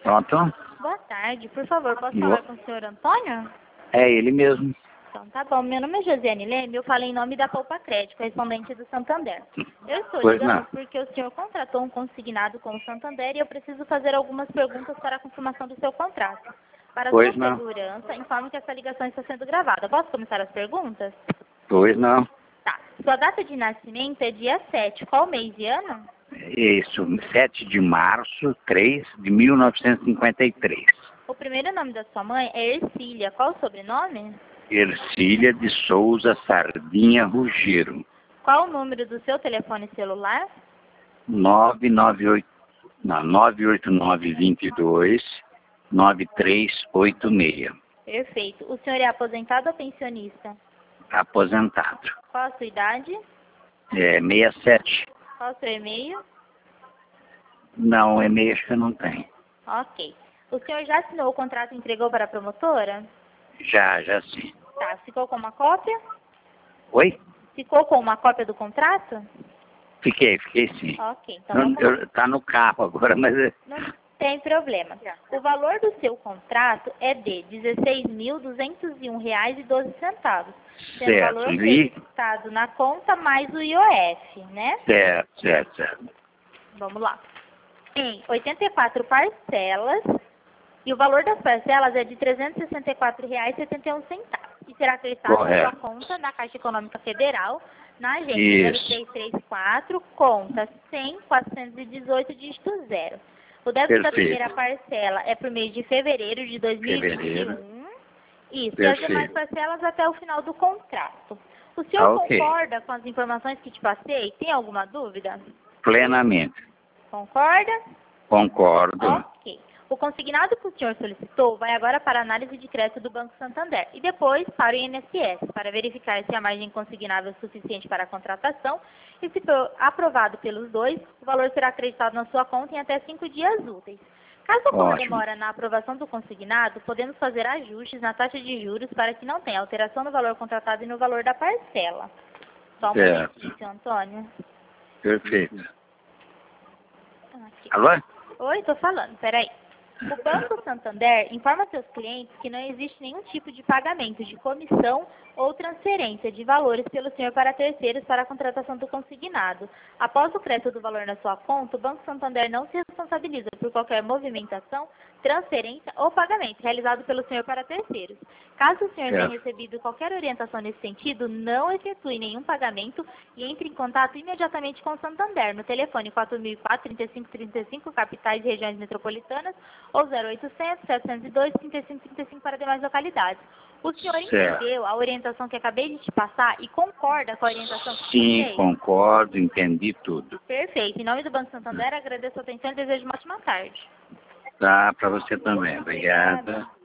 Pronto? Boa tarde, por favor, posso falar com o senhor Antônio? É ele mesmo. Então, tá bom. Meu nome é Josiane Leme, eu falo em nome da Poupa Crédito, correspondente do Santander. Eu estou Pois ligando não. porque o senhor contratou um consignado com o Santander e eu preciso fazer algumas perguntas para a confirmação do seu contrato. Para Pois sua não. segurança, informo que essa ligação está sendo gravada. Posso começar as perguntas? Pois não. Tá. Sua data de nascimento é dia 7. Qual mês e ano? Isso, 7 de março, 3 de 1953. O primeiro nome da sua mãe é Ercília. Qual o sobrenome? Ercília de Souza Sardinha Ruggiero. Qual o número do seu telefone celular? 998, não, 989-22-9386. Perfeito. O senhor é aposentado ou pensionista? Aposentado. Qual a sua idade? 67. Qual o seu e-mail? Não, e-mail acho que eu não tenho. Ok. O senhor já assinou o contrato e entregou para a promotora? Já sim. Tá. Ficou com uma cópia? Oi? Ficou com uma cópia do contrato? Fiquei sim. Ok. Então vamos lá. Tá no carro agora, mas... Não tem problema. O valor do seu contrato é de R$ 16.201,12, sendo o valor Certo. E... creditado na conta mais o IOF, né? Certo. Vamos lá. Em 84 parcelas, e o valor das parcelas é de R$ 364,71. E será acreditado na sua conta da Caixa Econômica Federal, na agência 0334, conta 100.418, dígito 0. O débito da primeira parcela é por mês de fevereiro de 2021. Isso, e as demais parcelas até o final do contrato. O senhor concorda com as informações que te passei? Tem alguma dúvida? Plenamente. Concorda? Concordo. Ok. O consignado que o senhor solicitou vai agora para a análise de crédito do Banco Santander e depois para o INSS, para verificar se a margem consignável é suficiente para a contratação e, se for aprovado pelos dois, o valor será acreditado na sua conta em até 5 dias úteis. Caso ocorra demora na aprovação do consignado, podemos fazer ajustes na taxa de juros para que não tenha alteração no valor contratado e no valor da parcela. Só um momentinho, senhor Antônio. Perfeito. Aqui. Alô? Oi, estou falando, peraí. O Banco Santander informa seus clientes que não existe nenhum tipo de pagamento de comissão ou transferência de valores pelo senhor para terceiros para a contratação do consignado. Após o crédito do valor na sua conta, o Banco Santander não se responsabiliza por qualquer movimentação, transferência ou pagamento realizado pelo senhor para terceiros. Caso o senhor tenha recebido qualquer orientação nesse sentido, não efetue nenhum pagamento e entre em contato imediatamente com o Santander no telefone 4004-3535, capitais e regiões metropolitanas, ou 0800-702-3535 para demais localidades. O senhor entendeu a orientação que acabei de te passar e concorda com a orientação que te passei? Concordo, entendi tudo. Perfeito. Em nome do Banco Santander, agradeço a atenção e desejo uma ótima tarde. Tá, para você também. Obrigada.